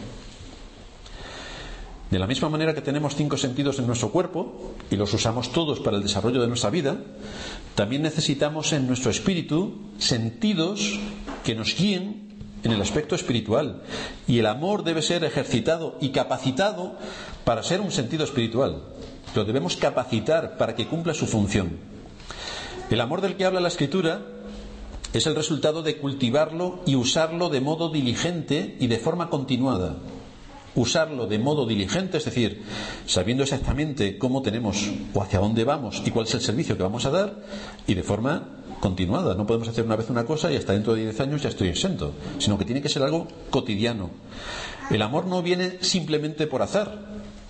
De la misma manera que tenemos 5 sentidos en nuestro cuerpo y los usamos todos para el desarrollo de nuestra vida, también necesitamos en nuestro espíritu sentidos que nos guíen en el aspecto espiritual. Y el amor debe ser ejercitado y capacitado para ser un sentido espiritual. Lo debemos capacitar para que cumpla su función. El amor del que habla la Escritura es el resultado de cultivarlo y usarlo de modo diligente y de forma continuada. Usarlo de modo diligente, es decir, sabiendo exactamente cómo tenemos o hacia dónde vamos y cuál es el servicio que vamos a dar, y de forma continuada. No podemos hacer una vez una cosa y hasta dentro de 10 años ya estoy exento, sino que tiene que ser algo cotidiano. El amor no viene simplemente por azar,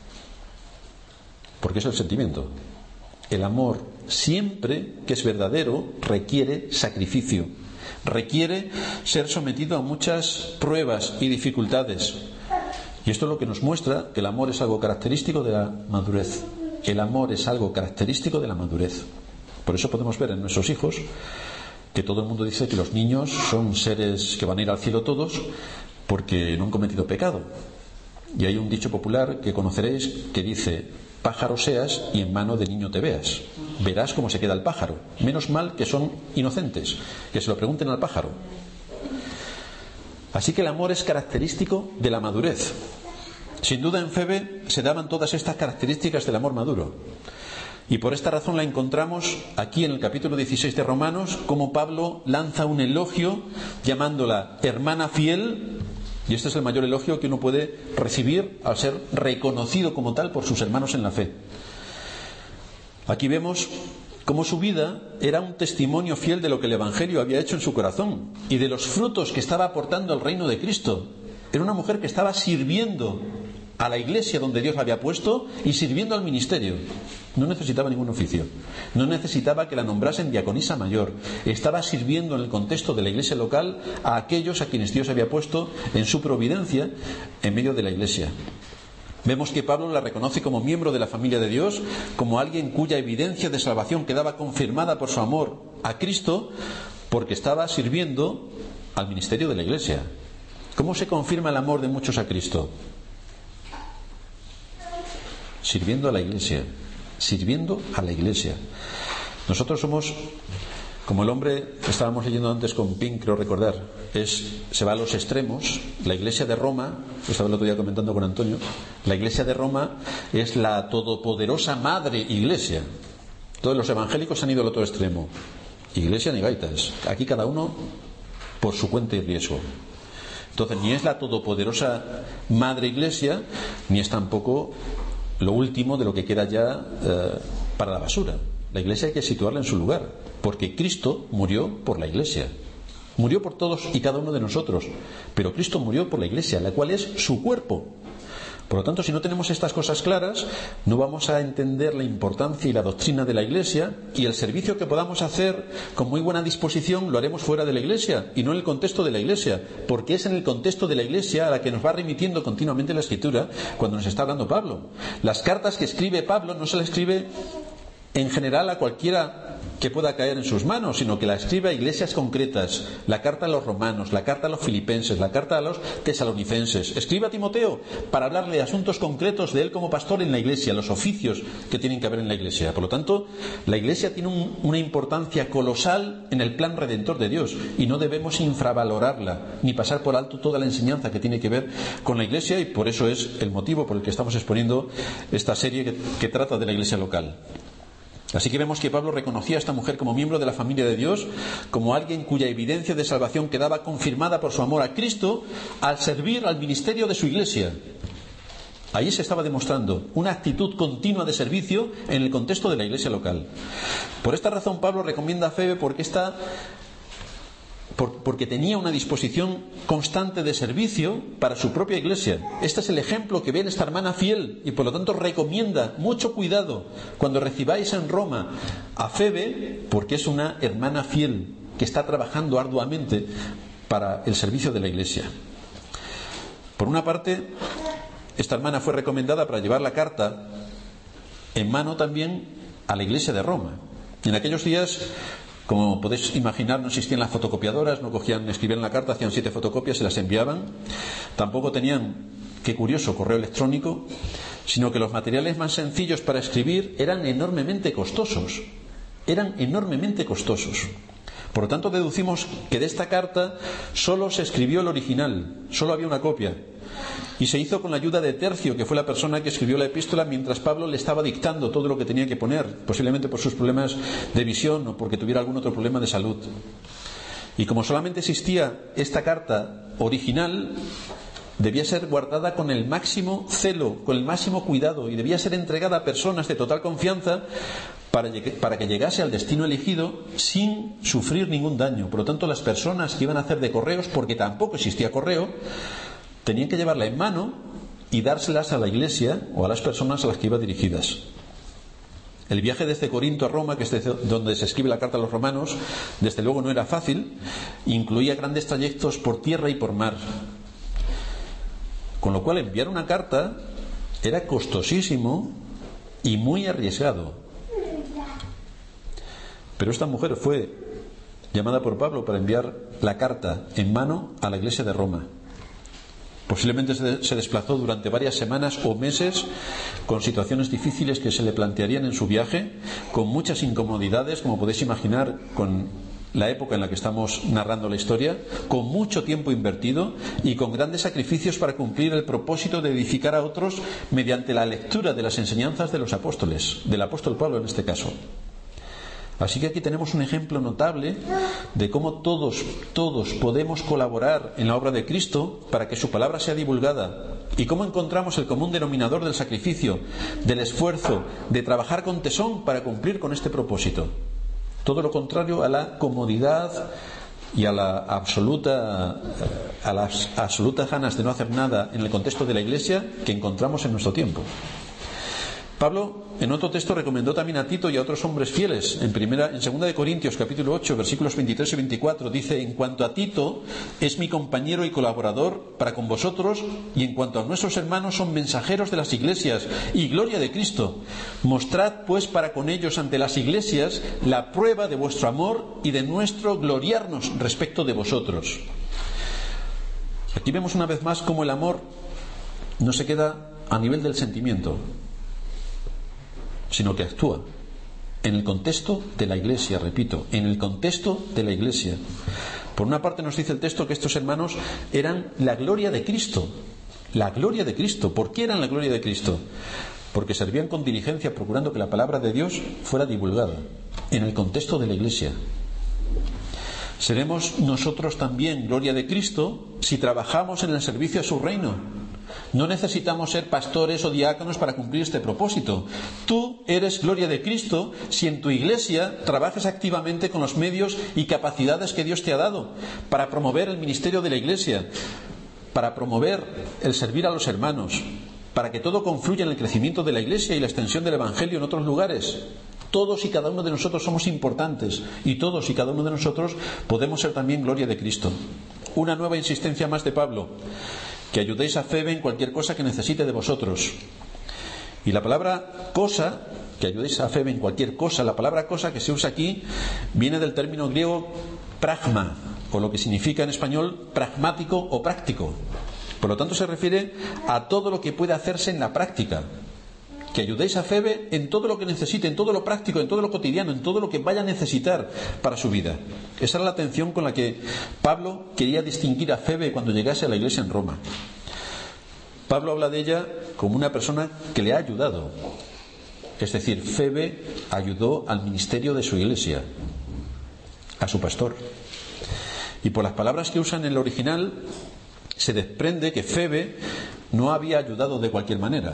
porque es el sentimiento. El amor, siempre que es verdadero, requiere sacrificio, requiere ser sometido a muchas pruebas y dificultades. Y esto es lo que nos muestra que el amor es algo característico de la madurez. El amor es algo característico de la madurez. Por eso podemos ver en nuestros hijos que todo el mundo dice que los niños son seres que van a ir al cielo todos porque no han cometido pecado. Y hay un dicho popular que conoceréis que dice: pájaro seas y en mano de niño te veas. Verás cómo se queda el pájaro. Menos mal que son inocentes, que se lo pregunten al pájaro. Así que el amor es característico de la madurez. Sin duda en Febe se daban todas estas características del amor maduro. Y por esta razón la encontramos aquí en el capítulo 16 de Romanos, como Pablo lanza un elogio llamándola hermana fiel. Y este es el mayor elogio que uno puede recibir al ser reconocido como tal por sus hermanos en la fe. Aquí vemos cómo su vida era un testimonio fiel de lo que el Evangelio había hecho en su corazón y de los frutos que estaba aportando al reino de Cristo. Era una mujer que estaba sirviendo a la iglesia donde Dios la había puesto y sirviendo al ministerio. No necesitaba ningún oficio, no necesitaba que la nombrasen diaconisa mayor. Estaba sirviendo en el contexto de la iglesia local a aquellos a quienes Dios había puesto en su providencia en medio de la iglesia. Vemos que Pablo la reconoce como miembro de la familia de Dios, como alguien cuya evidencia de salvación quedaba confirmada por su amor a Cristo, porque estaba sirviendo al ministerio de la iglesia. ¿Cómo se confirma el amor de muchos a Cristo? Sirviendo a la iglesia. Sirviendo a la iglesia. Nosotros somos como el hombre que estábamos leyendo antes con Pink, creo recordar, se va a los extremos. La iglesia de Roma, estaba el otro día comentando con Antonio, la iglesia de Roma es la todopoderosa madre iglesia. Todos los evangélicos han ido al otro extremo. Iglesia ni gaitas. Aquí cada uno por su cuenta y riesgo. Entonces ni es la todopoderosa madre iglesia, ni es tampoco lo último de lo que queda ya para la basura. La iglesia hay que situarla en su lugar, porque Cristo murió por la iglesia. Murió por todos y cada uno de nosotros, pero Cristo murió por la iglesia, la cual es su cuerpo. Por lo tanto, si no tenemos estas cosas claras, no vamos a entender la importancia y la doctrina de la iglesia, y el servicio que podamos hacer con muy buena disposición lo haremos fuera de la iglesia y no en el contexto de la iglesia, porque es en el contexto de la iglesia a la que nos va remitiendo continuamente la Escritura cuando nos está hablando Pablo. Las cartas que escribe Pablo no se las escribe en general a cualquiera que pueda caer en sus manos, sino que la escribe a iglesias concretas. La carta a los romanos, la carta a los filipenses, la carta a los tesalonicenses. Escribe a Timoteo para hablarle de asuntos concretos de él como pastor en la iglesia, los oficios que tienen que haber en la iglesia. Por lo tanto, la iglesia tiene una importancia colosal en el plan redentor de Dios, y no debemos infravalorarla ni pasar por alto toda la enseñanza que tiene que ver con la iglesia, y por eso es el motivo por el que estamos exponiendo esta serie que trata de la iglesia local. Así que vemos que Pablo reconocía a esta mujer como miembro de la familia de Dios, como alguien cuya evidencia de salvación quedaba confirmada por su amor a Cristo al servir al ministerio de su iglesia. Ahí se estaba demostrando una actitud continua de servicio en el contexto de la iglesia local. Por esta razón Pablo recomienda a Febe porque tenía una disposición constante de servicio para su propia iglesia. Este es el ejemplo que ve en esta hermana fiel, y por lo tanto recomienda mucho cuidado cuando recibáis en Roma a Febe, porque es una hermana fiel que está trabajando arduamente para el servicio de la iglesia. Por una parte, esta hermana fue recomendada para llevar la carta en mano también a la iglesia de Roma. En aquellos días, como podéis imaginar, no existían las fotocopiadoras, no escribían la carta, hacían 7 fotocopias, se las enviaban. Tampoco tenían, qué curioso, correo electrónico, sino que los materiales más sencillos para escribir eran enormemente costosos. Por lo tanto, deducimos que de esta carta solo se escribió el original, solo había una copia. Y se hizo con la ayuda de Tercio, que fue la persona que escribió la epístola mientras Pablo le estaba dictando todo lo que tenía que poner, posiblemente por sus problemas de visión o porque tuviera algún otro problema de salud. Y como solamente existía esta carta original, debía ser guardada con el máximo celo, con el máximo cuidado, y debía ser entregada a personas de total confianza para que llegase al destino elegido sin sufrir ningún daño. Por lo tanto, las personas que iban a hacer de correos, porque tampoco existía correo, tenían que llevarla en mano y dárselas a la iglesia o a las personas a las que iba dirigidas. El viaje desde Corinto a Roma, que es donde se escribe la carta a los romanos, desde luego no era fácil, incluía grandes trayectos por tierra y por mar. Con lo cual enviar una carta era costosísimo y muy arriesgado. Pero esta mujer fue llamada por Pablo para enviar la carta en mano a la iglesia de Roma. Posiblemente se desplazó durante varias semanas o meses con situaciones difíciles que se le plantearían en su viaje, con muchas incomodidades, como podéis imaginar, con la época en la que estamos narrando la historia, con mucho tiempo invertido y con grandes sacrificios para cumplir el propósito de edificar a otros mediante la lectura de las enseñanzas de los apóstoles, del apóstol Pablo en este caso. Así que aquí tenemos un ejemplo notable de cómo todos podemos colaborar en la obra de Cristo para que su palabra sea divulgada, y cómo encontramos el común denominador del sacrificio, del esfuerzo, de trabajar con tesón para cumplir con este propósito. Todo lo contrario a la comodidad y a las absolutas ganas de no hacer nada en el contexto de la iglesia que encontramos en nuestro tiempo. Pablo en otro texto recomendó también a Tito y a otros hombres fieles. En 2 de Corintios capítulo 8 versículos 23 y 24 dice: en cuanto a Tito, es mi compañero y colaborador para con vosotros, y en cuanto a nuestros hermanos, son mensajeros de las iglesias y gloria de Cristo. Mostrad pues para con ellos ante las iglesias la prueba de vuestro amor y de nuestro gloriarnos respecto de vosotros. Aquí vemos una vez más cómo el amor no se queda a nivel del sentimiento, sino que actúa en el contexto de la iglesia, repito, en el contexto de la iglesia. Por una parte nos dice el texto que estos hermanos eran la gloria de Cristo. La gloria de Cristo. ¿Por qué eran la gloria de Cristo? Porque servían con diligencia procurando que la palabra de Dios fuera divulgada en el contexto de la iglesia. Seremos nosotros también gloria de Cristo si trabajamos en el servicio a su reino, No necesitamos ser pastores o diáconos para cumplir este propósito. Tú eres gloria de Cristo si en tu iglesia trabajas activamente con los medios y capacidades que Dios te ha dado para promover el ministerio de la iglesia, para promover el servir a los hermanos, para que todo confluya en el crecimiento de la iglesia y la extensión del evangelio en otros lugares. Todos y cada uno de nosotros somos importantes y todos y cada uno de nosotros podemos ser también gloria de Cristo. Una nueva insistencia más de Pablo: que ayudéis a Febe en cualquier cosa que necesite de vosotros. Y la palabra cosa, que ayudéis a Febe en cualquier cosa, la palabra cosa que se usa aquí viene del término griego pragma, o lo que significa en español pragmático o práctico. Por lo tanto se refiere a todo lo que puede hacerse en la práctica. Que ayudéis a Febe en todo lo que necesite, en todo lo práctico, en todo lo cotidiano, en todo lo que vaya a necesitar para su vida. Esa era la atención con la que Pablo quería distinguir a Febe cuando llegase a la iglesia en Roma. Pablo habla de ella como una persona que le ha ayudado. Es decir, Febe ayudó al ministerio de su iglesia, a su pastor. Y por las palabras que usan en el original se desprende que Febe no había ayudado de cualquier manera.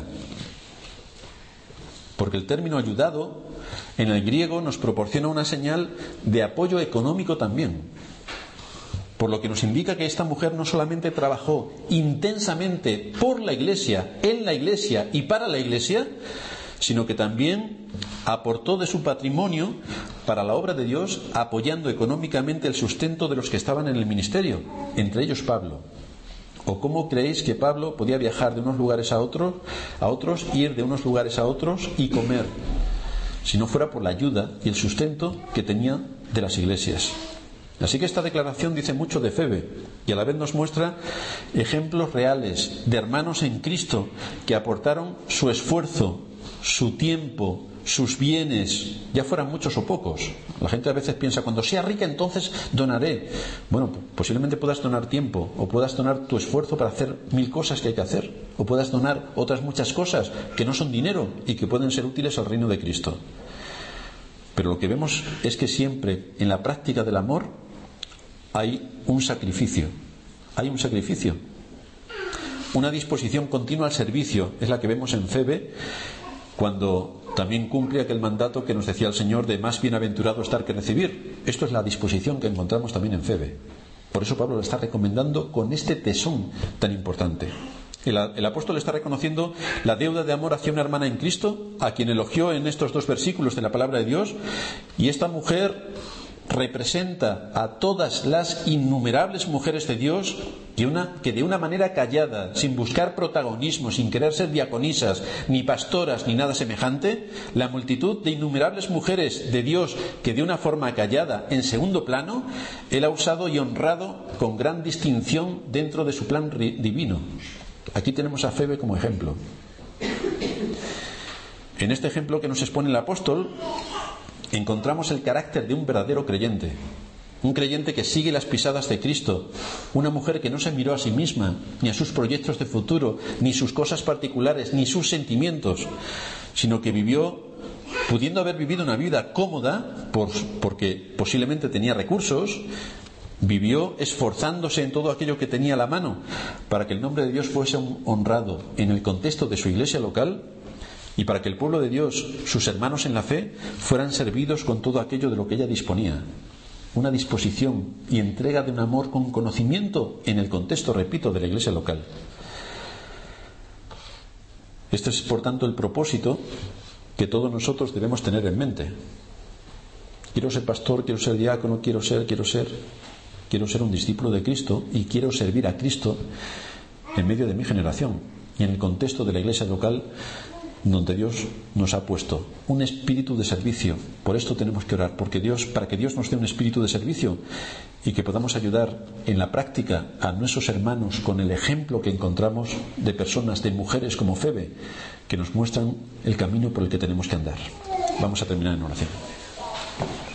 Porque el término ayudado en el griego nos proporciona una señal de apoyo económico también. Por lo que nos indica que esta mujer no solamente trabajó intensamente por la iglesia, en la iglesia y para la iglesia, sino que también aportó de su patrimonio para la obra de Dios, apoyando económicamente el sustento de los que estaban en el ministerio, entre ellos Pablo. ¿O cómo creéis que Pablo podía viajar de unos lugares a otros, ir de unos lugares a otros y comer, si no fuera por la ayuda y el sustento que tenía de las iglesias? Así que esta declaración dice mucho de Febe y a la vez nos muestra ejemplos reales de hermanos en Cristo que aportaron su esfuerzo, su tiempo, sus bienes, ya fueran muchos o pocos. La gente a veces piensa: cuando sea rica entonces donaré. Bueno, posiblemente puedas donar tiempo, o puedas donar tu esfuerzo para hacer 1000 cosas que hay que hacer, o puedas donar otras muchas cosas que no son dinero y que pueden ser útiles al reino de Cristo. Pero lo que vemos es que siempre en la práctica del amor hay un sacrificio. Hay un sacrificio. Una disposición continua al servicio es la que vemos en Febe, cuando también cumple aquel mandato que nos decía el Señor de más bienaventurado estar que recibir. Esto es la disposición que encontramos también en Febe. Por eso Pablo lo está recomendando con este tesón tan importante. El apóstol está reconociendo la deuda de amor hacia una hermana en Cristo, a quien elogió en estos 2 versículos de la palabra de Dios, y esta mujer representa a todas las innumerables mujeres de Dios que de una manera callada, sin buscar protagonismo, sin querer ser diaconisas, ni pastoras, ni nada semejante, la multitud de innumerables mujeres de Dios que de una forma callada, en segundo plano, Él ha usado y honrado con gran distinción dentro de su plan divino. Aquí tenemos a Febe como ejemplo. En este ejemplo que nos expone el apóstol encontramos el carácter de un verdadero creyente. Un creyente que sigue las pisadas de Cristo. Una mujer que no se miró a sí misma, ni a sus proyectos de futuro, ni sus cosas particulares, ni sus sentimientos, sino que vivió, pudiendo haber vivido una vida cómoda, porque posiblemente tenía recursos, vivió esforzándose en todo aquello que tenía a la mano para que el nombre de Dios fuese honrado en el contexto de su iglesia local y para que el pueblo de Dios, sus hermanos en la fe, fueran servidos con todo aquello de lo que ella disponía. Una disposición y entrega de un amor con conocimiento en el contexto, repito, de la iglesia local. Este es, por tanto, el propósito que todos nosotros debemos tener en mente. Quiero ser pastor, quiero ser diácono, quiero ser un discípulo de Cristo y quiero servir a Cristo en medio de mi generación y en el contexto de la iglesia local donde Dios nos ha puesto un espíritu de servicio. Por esto tenemos que orar, para que Dios nos dé un espíritu de servicio y que podamos ayudar en la práctica a nuestros hermanos con el ejemplo que encontramos de personas, de mujeres como Febe, que nos muestran el camino por el que tenemos que andar. Vamos a terminar en oración.